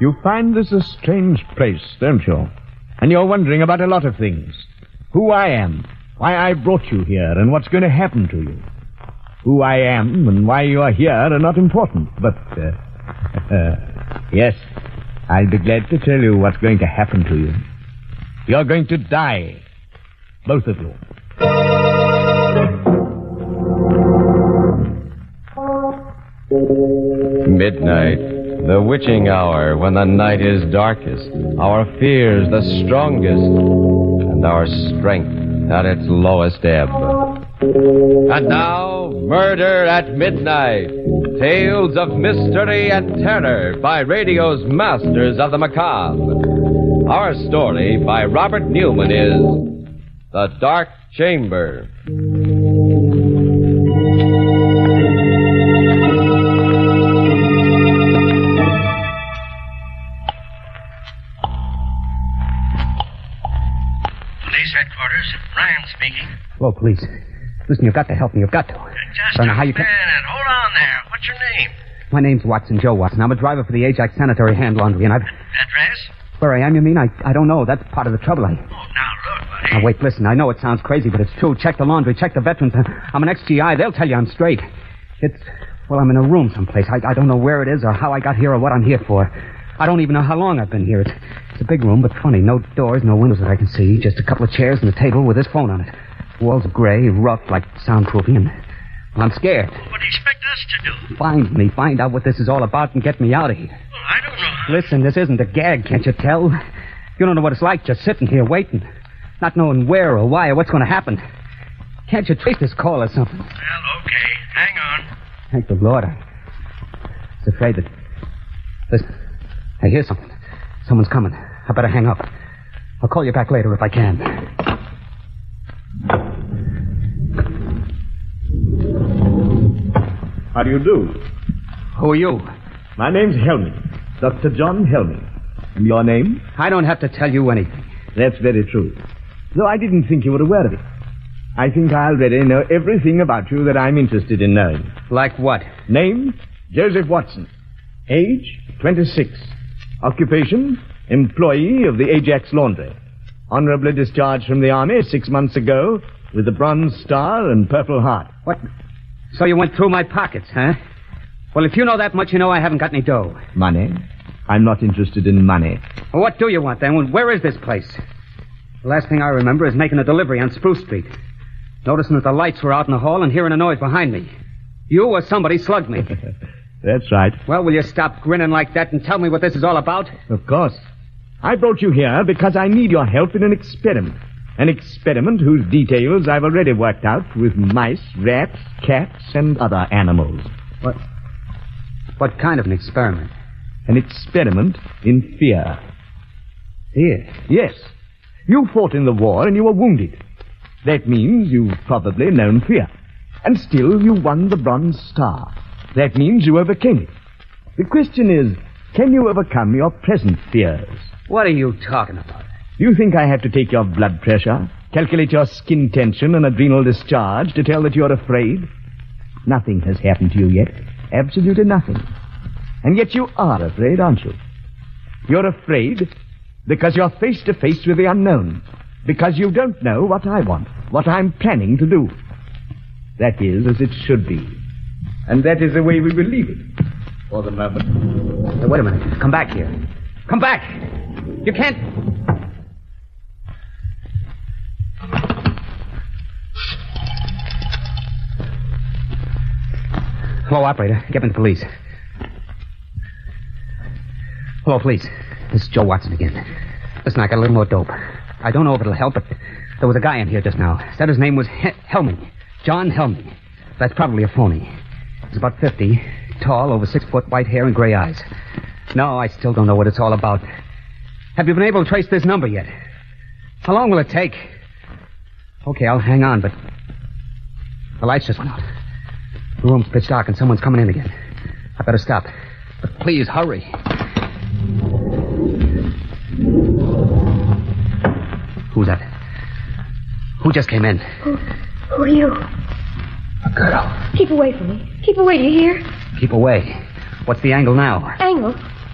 You find this a strange place, don't you? And you're wondering about a lot of things. Who I am, why I brought you here, and what's going to happen to you. Who I am and why you are here are not important, but, yes, I'll be glad to tell you what's going to happen to you. You're going to die. Both of you. Midnight, the witching hour when the night is darkest, our fears the strongest, and our strength at its lowest ebb. And now, Murder at Midnight, tales of mystery and terror by radio's masters of the macabre. Our story by Robert Newman is The Dark Chamber. Police headquarters. Ryan speaking. Hello, police. Listen, you've got to help me. You've got to. Just I don't know a how you minute. can... Hold on there. What's your name? My name's Watson, Joe Watson. I'm a driver for the Ajax Sanitary Hand Laundry, and I've... Address? Where I am, you mean? I don't know. That's part of the trouble. Oh, now look, buddy. Now, wait, listen. I know it sounds crazy, but it's true. Check the laundry. Check the veterans. I'm an ex-GI. They'll tell you I'm straight. Well, I'm in a room someplace. I don't know where it is or how I got here or what I'm here for. I don't even know how long I've been here. It's a big room, but funny. No doors, no windows that I can see. Just a couple of chairs and a table with this phone on it. The walls are gray, rough, like soundproofing, and... Well, I'm scared. What do you expect us to do? Find me. Find out what this is all about and get me out of here. Well, I don't know. Listen, this isn't a gag, can't you tell? You don't know what it's like just sitting here waiting. Not knowing where or why or what's going to happen. Can't you trace this call or something? Well, okay. Hang on. Thank the Lord. I was afraid that... Listen, I hear something. Someone's coming. I better hang up. I'll call you back later if I can. How do you do? Who are you? My name's Helming. Dr. John Helming. And your name? I don't have to tell you anything. That's very true. Though I didn't think you were aware of it. I think I already know everything about you that I'm interested in knowing. Like what? Name, Joseph Watson. Age, 26. Occupation, employee of the Ajax Laundry. Honorably discharged from the Army 6 months ago with the Bronze Star and Purple Heart. What? So you went through my pockets, huh? Well, if you know that much, you know I haven't got any dough. Money? I'm not interested in money. Well, what do you want, then? Where is this place? The last thing I remember is making a delivery on Spruce Street. Noticing that the lights were out in the hall and hearing a noise behind me. You or somebody slugged me. That's right. Well, will you stop grinning like that and tell me what this is all about? Of course. I brought you here because I need your help in an experiment. An experiment whose details I've already worked out with mice, rats, cats, and other animals. What kind of an experiment? An experiment in fear. Fear? Yes. You fought in the war and you were wounded. That means you've probably known fear. And still you won the Bronze Star. That means you overcame it. The question is, can you overcome your present fears? What are you talking about? Do you think I have to take your blood pressure, calculate your skin tension and adrenal discharge to tell that you're afraid? Nothing has happened to you yet. Absolutely nothing. And yet you are afraid, aren't you? You're afraid because you're face to face with the unknown. Because you don't know what I want, what I'm planning to do. That is as it should be. And that is the way we will leave it. For the moment. Hey, wait a minute. Come back here. Come back! You can't... Hello, operator. Get me the police. Hello, police. This is Joe Watson again. Listen, I got a little more dope. I don't know if it'll help, but there was a guy in here just now. Said his name was Helming. John Helming. That's probably a phony. He's about 50, tall, over 6 foot, white hair and gray eyes. No, I still don't know what it's all about. Have you been able to trace this number yet? How long will it take? Okay, I'll hang on, but the lights just went out. The room's pitch dark and someone's coming in again. I better stop. But please, hurry. Who's that? Who just came in? Who are you? A girl. Keep away from me. Keep away, do you hear? Keep away. What's the angle now? Angle?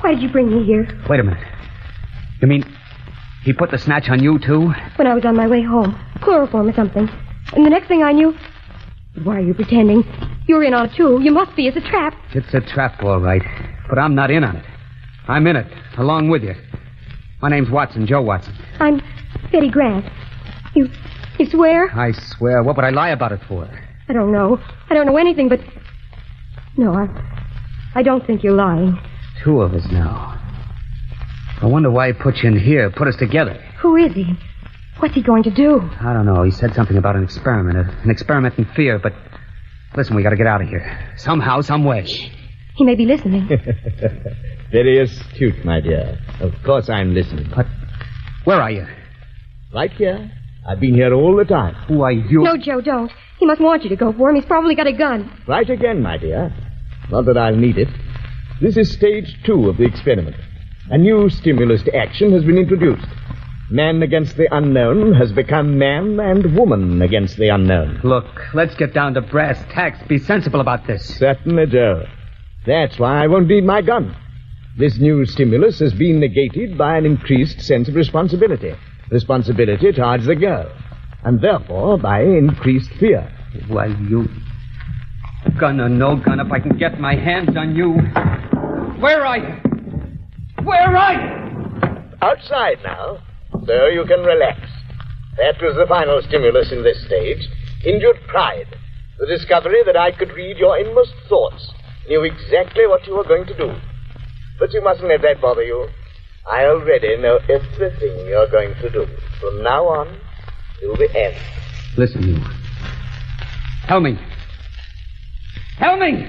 Why did you bring me here? Wait a minute. You mean he put the snatch on you, too? When I was on my way home. Chloroform or something. And the next thing I knew... Why are you pretending? You're in on it, too. You must be. It's a trap. It's a trap, all right. But I'm not in on it. I'm in it, along with you. My name's Watson, Joe Watson. I'm Betty Grant. You swear? I swear. What would I lie about it for? I don't know. I don't know anything, but... No, I don't think you're lying. Two of us now. I wonder why he put you in here, put us together. Who is he? What's he going to do? I don't know. He said something about an experiment in fear, but... Listen, we gotta get out of here. Somehow, some way. He may be listening. Very astute, my dear. Of course I'm listening. But where are you? Right here. I've been here all the time. Who are you? No, Joe, don't. He must want you to go for him. He's probably got a gun. Right again, my dear. Not that I'll need it. This is stage 2 of the experiment. A new stimulus to action has been introduced. Man against the unknown has become man and woman against the unknown. Look, let's get down to brass tacks. Be sensible about this. Certainly, Joe. That's why I won't need my gun. This new stimulus has been negated by an increased sense of responsibility. Responsibility towards the girl. And therefore by increased fear. Why, you... Gun or no gun, if I can get my hands on you... Where are you? Where are you? Outside now. So you can relax. That was the final stimulus in this stage. Injured pride. The discovery that I could read your inmost thoughts. Knew exactly what you were going to do. But you mustn't let that bother you. I already know everything you're going to do. From now on, till the end. Listen, you. Help me. Help me!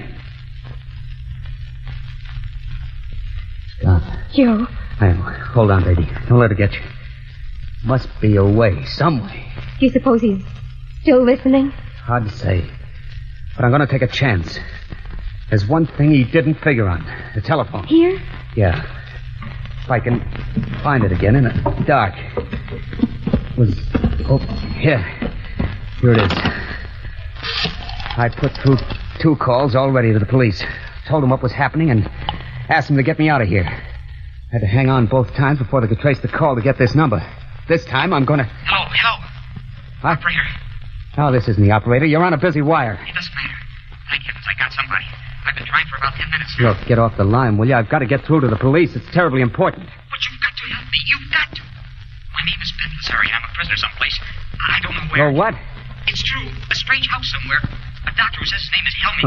Stop. Joe. Hold on, baby. Don't let it get you. Must be a way, some way. Do you suppose he's still listening? Hard to say. But I'm going to take a chance. There's one thing he didn't figure on. The telephone. Here? Yeah. If I can find it again in the dark. Here. Here it is. I put through 2 calls already to the police. Told them what was happening and asked them to get me out of here. Had to hang on both times before they could trace the call to get this number. This time I'm going to... Hello. Huh? Operator. No, this isn't the operator. You're on a busy wire. It doesn't matter. Thank heavens I got somebody. I've been trying for about 10 minutes now. Look, get off the line, will you? I've got to get through to the police. It's terribly important. But you've got to help me. You've got to. My name is Ben Lazari. I'm a prisoner someplace. I don't know where. Oh, what? It's true. A strange house somewhere. A doctor who says his name is Helming.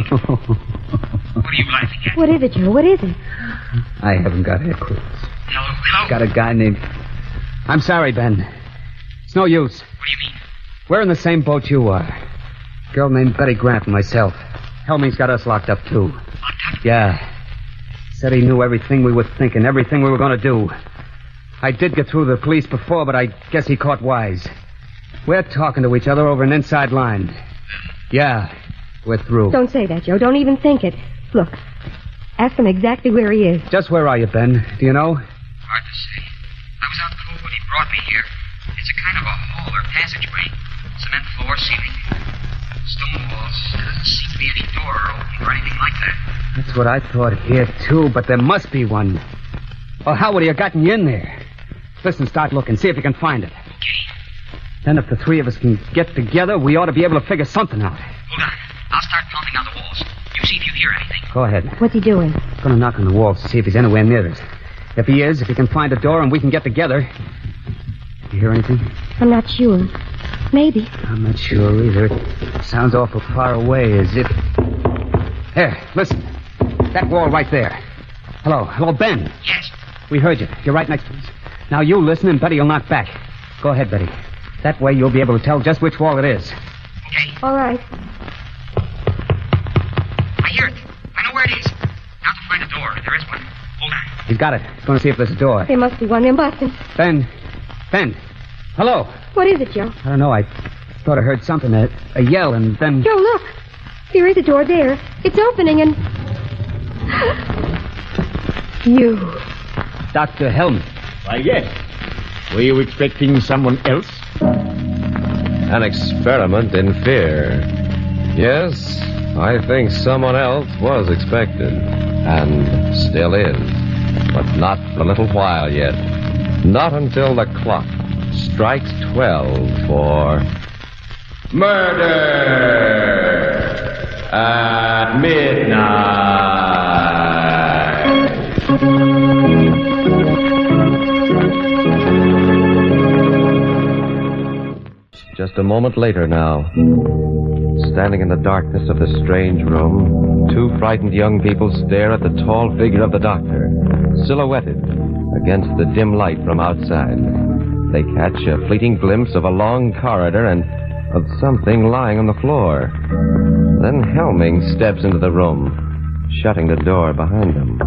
What are you laughing at? What is it, Joe? What is it? I haven't got a clue. Hello? Got a guy named... I'm sorry, Ben. It's no use. What do you mean? We're in the same boat you are. Girl named Betty Grant and myself. Helming's got us locked up, too. Locked up? Yeah. Said he knew everything we were thinking, everything we were going to do. I did get through to the police before, but I guess he caught wise. We're talking to each other over an inside line. Yeah, we're through. Don't say that, Joe. Don't even think it. Look, ask him exactly where he is. Just where are you, Ben? Do you know? Hard to say. I was out cold when he brought me here. It's a kind of a hall or passageway. Cement floor, ceiling. Stone walls. There doesn't seem to be any door or opening or anything like that. That's what I thought here, too, but there must be one. Well, how would he have gotten you in there? Listen, start looking. See if you can find it. Okay. Then if the 3 of us can get together, we ought to be able to figure something out. Hold on. I'll start pounding on the walls. You see if you hear anything. Go ahead. What's he doing? Gonna knock on the walls to see if he's anywhere near us. If he is, if he can find a door and we can get together... You hear anything? I'm not sure. Maybe. I'm not sure either. It sounds awful far away, as if... Here, listen. That wall right there. Hello, Ben. Yes. We heard you. You're right next to us. Now you listen and Betty will knock back. Go ahead, Betty. That way you'll be able to tell just which wall it is. Okay. All right. I hear it. I know where it is. Now to find a door. There is one. Hold on. He's got it. He's going to see if there's a door. There must be one. There mustn't. Ben. Hello. What is it, Joe? I don't know. I thought I heard something, a yell, and then... Joe, look. There is a door there. It's opening and... You. Dr. Helm. Why, yes. Were you expecting someone else? An experiment in fear. Yes, I think someone else was expected, and still is. But not for a little while yet. Not until the clock strikes 12 for murder at midnight. Just a moment later now. Standing in the darkness of the strange room, two frightened young people stare at the tall figure of the doctor, silhouetted against the dim light from outside. They catch a fleeting glimpse of a long corridor and of something lying on the floor. Then Helming steps into the room, shutting the door behind him.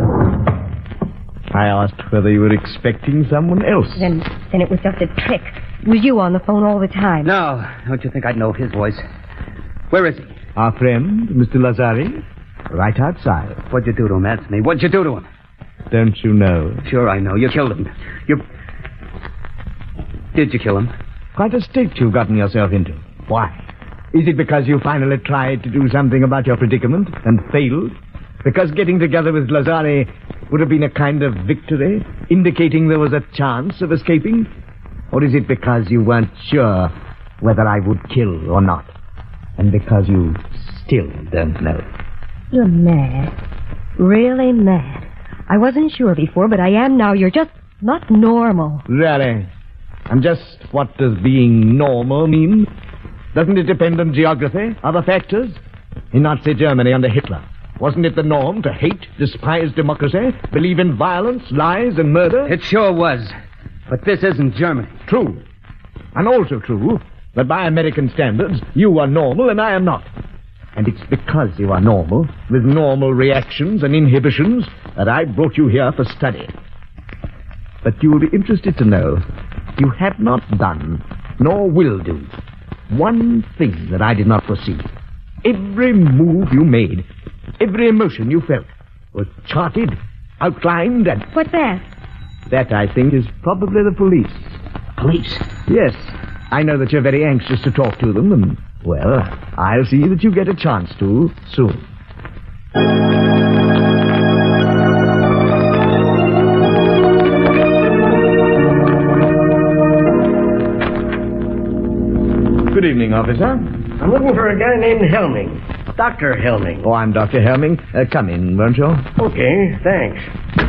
I asked whether you were expecting someone else. Then it was just a trick. It was you on the phone all the time. No, don't you think I'd know his voice? Where is he? Our friend, Mr. Lazari, right outside. What'd you do to him? Answer me. What'd you do to him? Don't you know? Sure I know. You killed him. Did you kill him? Quite a state you've gotten yourself into. Why? Is it because you finally tried to do something about your predicament and failed? Because getting together with Lazari would have been a kind of victory, indicating there was a chance of escaping? Or is it because you weren't sure whether I would kill or not? And because you still don't know? You're mad. Really mad. I wasn't sure before, but I am now. You're just not normal. Really? And just what does being normal mean? Doesn't it depend on geography, other factors? In Nazi Germany under Hitler, wasn't it the norm to hate, despise democracy, believe in violence, lies, and murder? It sure was. But this isn't Germany. True. And also true that by American standards, you are normal and I am not. And it's because you are normal, with normal reactions and inhibitions, that I brought you here for study. But you will be interested to know you have not done, nor will do, one thing that I did not foresee. Every move you made, every emotion you felt, was charted, outlined, and... What's that? That, I think, is probably the police. Police? Yes. I know that you're very anxious to talk to them, and, well, I'll see that you get a chance to soon. Good evening, officer. I'm looking for a guy named Helming. Dr. Helming. Oh, I'm Dr. Helming. Come in, won't you? Okay, thanks.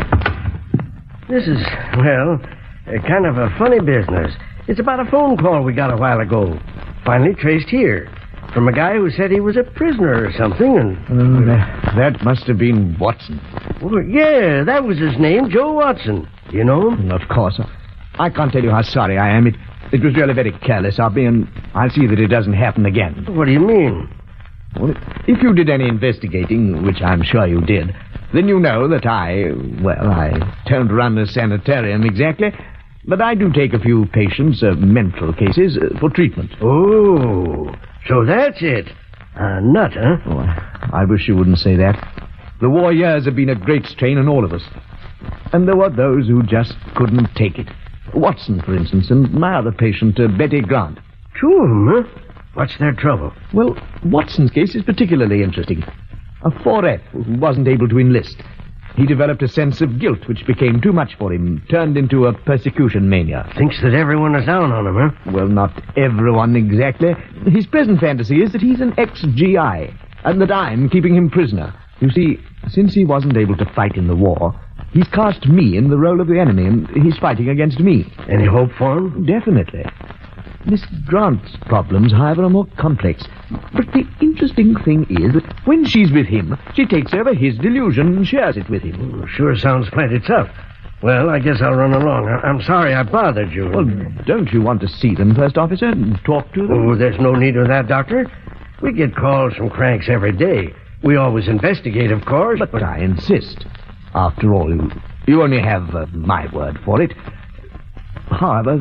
This is, well, kind of a funny business. It's about a phone call we got a while ago. Finally traced here. From a guy who said he was a prisoner or something, and... That must have been Watson. Well, yeah, that was his name, Joe Watson. You know him? Of course. I can't tell you how sorry I am. It was really very careless of me, and I'll see that it doesn't happen again. What do you mean? Well, if you did any investigating, which I'm sure you did, then you know that I don't run a sanitarium exactly, but I do take a few patients, mental cases, for treatment. Oh, so that's it. A nut, huh? Oh, I wish you wouldn't say that. The war years have been a great strain on all of us. And there were those who just couldn't take it. Watson, for instance, and my other patient, Betty Grant. Two of them, huh? What's their trouble? Well, Watson's case is particularly interesting. A 4F who wasn't able to enlist. He developed a sense of guilt which became too much for him, turned into a persecution mania. Thinks that everyone is down on him, huh? Well, not everyone exactly. His present fantasy is that he's an ex-GI, and that I'm keeping him prisoner. You see, since he wasn't able to fight in the war, he's cast me in the role of the enemy, and he's fighting against me. Any hope for him? Definitely. Miss Grant's problems, however, are more complex. But the interesting thing is that when she's with him, she takes over his delusion and shares it with him. Sure sounds plenty tough. Well, I guess I'll run along. I'm sorry I bothered you. Well, don't you want to see them first, officer, and talk to them? Oh, there's no need of that, Doctor. We get calls from cranks every day. We always investigate, of course, But I insist. After all, you only have my word for it. However,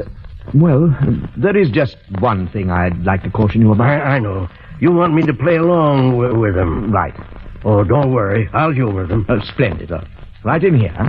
there is just one thing I'd like to caution you about. I know. You want me to play along with them. Right. Oh, don't worry. I'll humor them. Splendid. Right in here.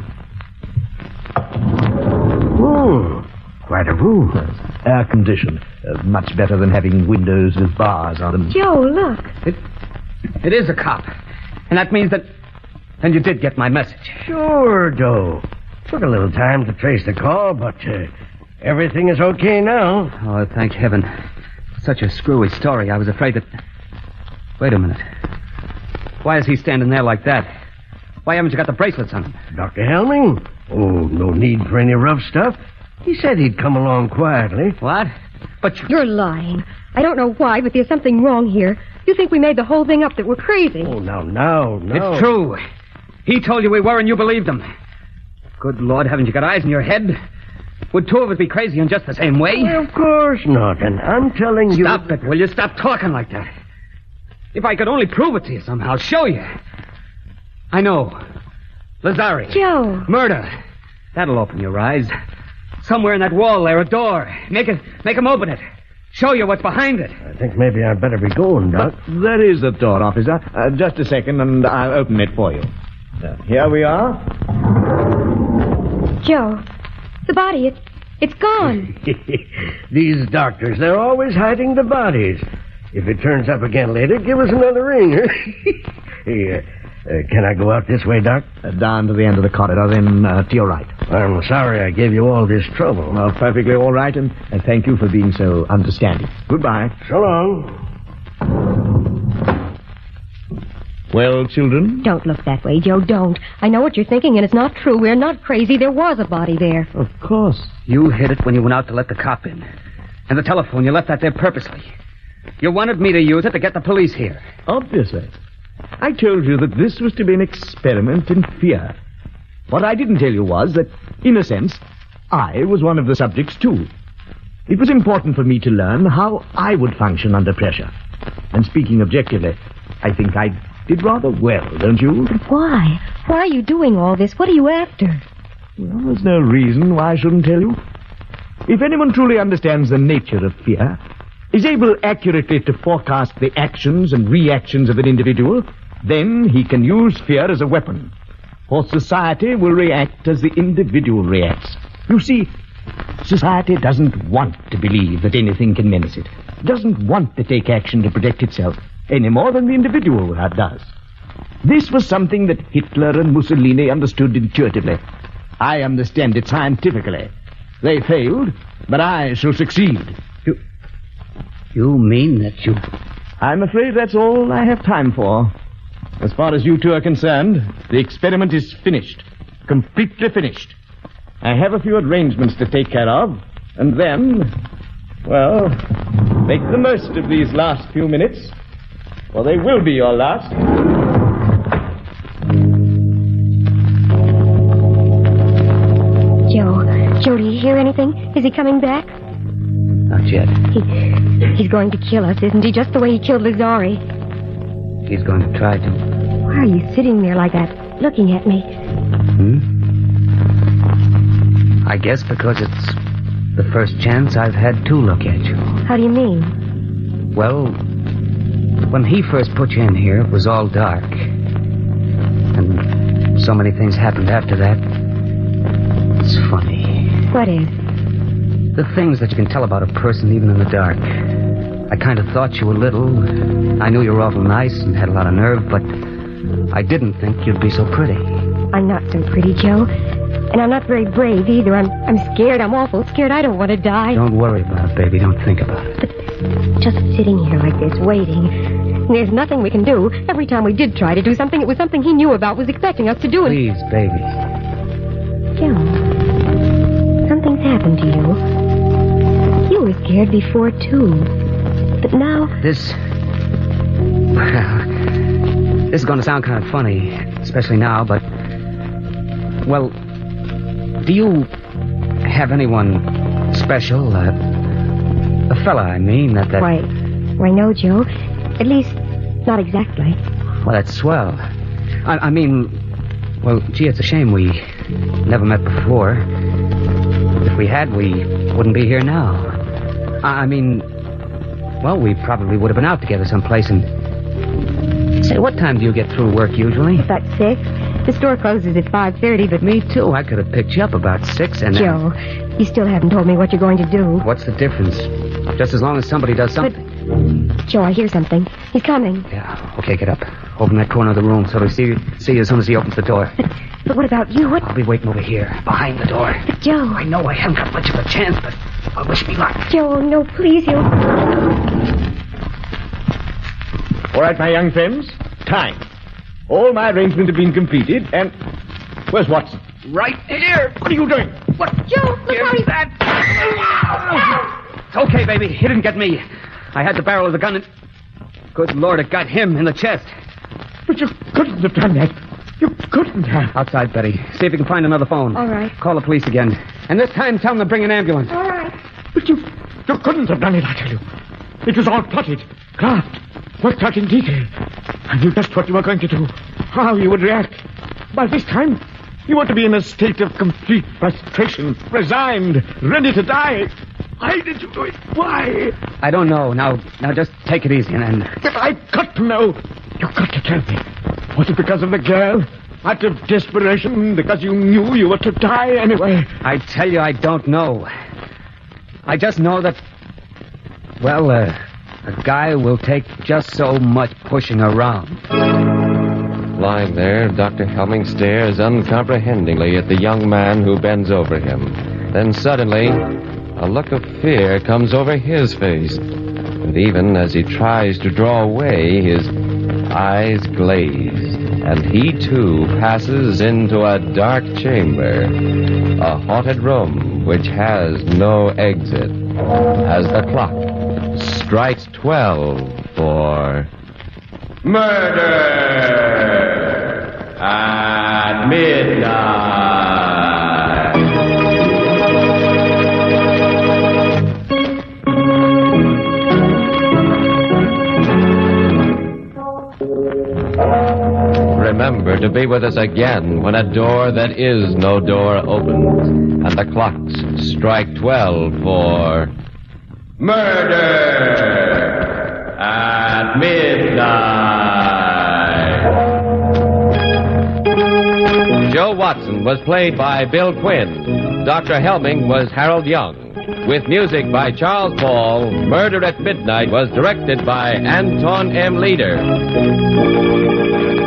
Quite a room. Air-conditioned. Much better than having windows with bars on them. Joe, look. It is a cop. And that means that... And you did get my message. Sure, Joe. Took a little time to trace the call, but everything is okay now. Oh, thank heaven. Such a screwy story. I was afraid that... Wait a minute. Why is he standing there like that? Why haven't you got the bracelets on him? Dr. Helming? Oh, no need for any rough stuff. He said he'd come along quietly. What? But You're lying. I don't know why, but there's something wrong here. You think we made the whole thing up, that we're crazy. Oh, now. It's true. He told you we were and you believed him. Good Lord, haven't you got eyes in your head? Would two of us be crazy in just the same way? Well, of course not, and I'm telling you... Stop it, will you? Stop talking like that. If I could only prove it to you somehow, show you. I know. Lazari. Joe. Murder. That'll open your eyes. Somewhere in that wall there, a door. Make him open it. Show you what's behind it. I think maybe I'd better be going, Doc. There is the door, officer. Just a second, and I'll open it for you. Here we are. Joe, the body, it's gone. These doctors, they're always hiding the bodies. If it turns up again later, give us another ring. Hey, can I go out this way, Doc? Down to the end of the corridor, then to your right. I'm sorry I gave you all this trouble. Well, perfectly all right, and thank you for being so understanding. Goodbye. So long. Well, children? Don't look that way, Joe, don't. I know what you're thinking, and it's not true. We're not crazy. There was a body there. Of course. You hid it when you went out to let the cop in. And the telephone, you left that there purposely. You wanted me to use it to get the police here. Obviously. I told you that this was to be an experiment in fear. What I didn't tell you was that, in a sense, I was one of the subjects, too. It was important for me to learn how I would function under pressure. And speaking objectively, I think I did rather well, don't you? Why? Why are you doing all this? What are you after? Well, there's no reason why I shouldn't tell you. If anyone truly understands the nature of fear, is able accurately to forecast the actions and reactions of an individual, then he can use fear as a weapon. For society will react as the individual reacts. You see, society doesn't want to believe that anything can menace it. Doesn't want to take action to protect itself any more than the individual does. This was something that Hitler and Mussolini understood intuitively. I understand it scientifically. They failed, but I shall succeed. You mean that you... I'm afraid that's all I have time for. As far as you two are concerned, the experiment is finished. Completely finished. I have a few arrangements to take care of, and then, well, make the most of these last few minutes, for they will be your last. Joe, do you hear anything? Is he coming back? Not yet. He's going to kill us, isn't he? Just the way he killed Lazari. He's going to try to. Why are you sitting there like that, looking at me? I guess because it's the first chance I've had to look at you. How do you mean? Well, when he first put you in here, it was all dark. And so many things happened after that. It's funny. What is? The things that you can tell about a person even in the dark. I kind of thought you were little. I knew you were awful nice and had a lot of nerve, but I didn't think you'd be so pretty. I'm not so pretty, Joe. And I'm not very brave either. I'm scared. I'm awful scared. I don't want to die. Don't worry about it, baby. Don't think about it. But just sitting here like this, waiting. There's nothing we can do. Every time we did try to do something, it was something he knew about, was expecting us to do. Please, baby. Joe, something's happened to you. You were scared before, too. But now... This is going to sound kind of funny, especially now, but... Well, do you have anyone special? A fella, I mean, that... Why, no, Joe. At least, not exactly. Well, that's swell. I mean, well, gee, it's a shame we never met before. If we had, we wouldn't be here now. I mean, well, we probably would have been out together someplace and... Say, what time do you get through work usually? About 6. The store closes at 5:30, but... Me too. I could have picked you up about 6 and... Joe, you still haven't told me what you're going to do. What's the difference? Just as long as somebody does something. But, Joe, I hear something. He's coming. Yeah, okay, get up. Over in that corner of the room, so to see you as soon as he opens the door. But what about you? What? I'll be waiting over here, behind the door. But Joe. I know I haven't got much of a chance, but I'll wish me luck. Joe, no, please, you. All right, my young friends. Time. All my arrangements have been completed, and... Where's Watson? Right here. What are you doing? What? Joe, look how he's... that. It's okay, baby. He didn't get me. I had the barrel of the gun and... Good Lord, it got him in the chest. But you couldn't have done that. You couldn't have. Outside, Betty. See if you can find another phone. All right. Call the police again. And this time, tell them to bring an ambulance. All right. But you couldn't have done it, I tell you. It was all plotted, craft, worked out in detail. I knew just what you were going to do, how you would react. By this time, you ought to be in a state of complete frustration, resigned, ready to die. Why did you do it? Why? I don't know. Now just take it easy and... But I've got to know. You've got to tell me. Was it because of the girl? Out of desperation? Because you knew you were to die anyway? I tell you, I don't know. I just know that... Well, a guy will take just so much pushing around. Lying there, Dr. Helming stares uncomprehendingly at the young man who bends over him. Then suddenly, a look of fear comes over his face. And even as he tries to draw away, his eyes glaze, and he too passes into a dark chamber, a haunted room which has no exit, as the clock strikes 12 for murder at midnight. Remember to be with us again when a door that is no door opens and the clocks strike 12 for murder at midnight. Joe Watson was played by Bill Quinn. Dr. Helming was Harold Young. With music by Charles Paul, Murder at Midnight was directed by Anton M. Leader.